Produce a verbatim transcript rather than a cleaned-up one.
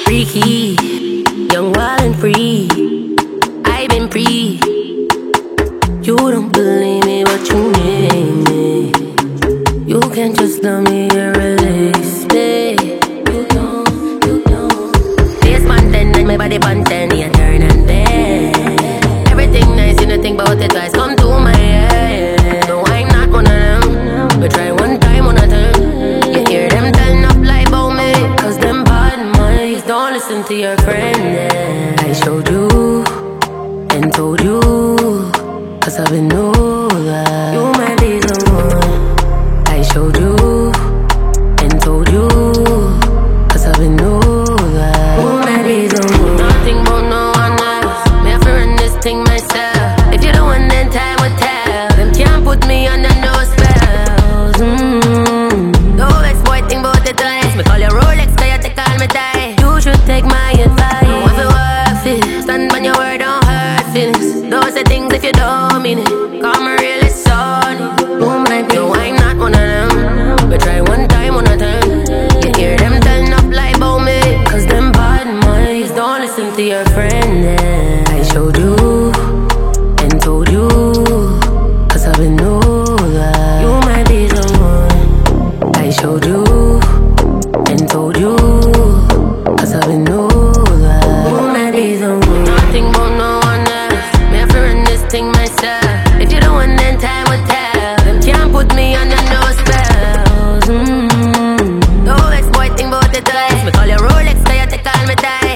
Freaky, young, wild and free. I've been free. You don't believe me, but you need me. You can't just love me and release me. You don't, you don't. Face content and my body content, yeah, turn and bend. Everything nice, you don't think about it twice. Come to my head. No, I'm not one of them. But try one time on a turn. You hear them telling up lie about me, cause them bad minds don't listen to your friend. Yeah. I showed you and told you, cause I've been know that you might be the one. I showed you and told you, cause I've been know that you might be the one. Nothing but no one else. Me have to run this thing myself. If you don't want, then time will tell. Them can't put me under no spells. Mm-hmm. No exploiting about the twice. Me call your Rolex, cause you take all me die. You should take my advice. Don't have to worth it. Stand on your word, don't hurt feelings. Don't say things if you don't mean it. Come really sorry. Oh my God. No, I'm not one of them. But try one time on a turn. You hear them telling up lie about me, cause them bad minds don't listen to your friend. Yeah. I showed you and told you, cause I've been know that you might be the one. I showed you and told you, cause I've been know that you might be the one. Nothing but no one else. Me have to run this thing myself. If you don't want, then time will tell. Them can't put me under no spells. Mm-hmm. No exploiting about the twice. Me call your Rolex, cause you take all me time.